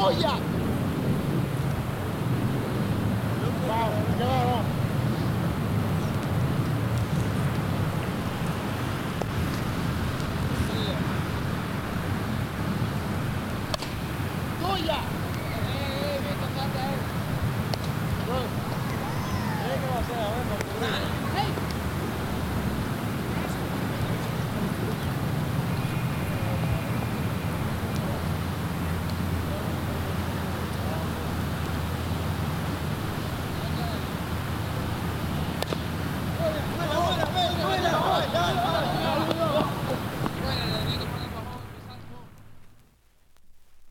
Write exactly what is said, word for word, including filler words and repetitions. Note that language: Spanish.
¡Goya! Vamos, que vamos. ¡Goya! ¡Eh, bien tocante ahí! ¿Qué va a hacer? A ver, no. ¡Hey! ¡Buena, buena, buena, buena!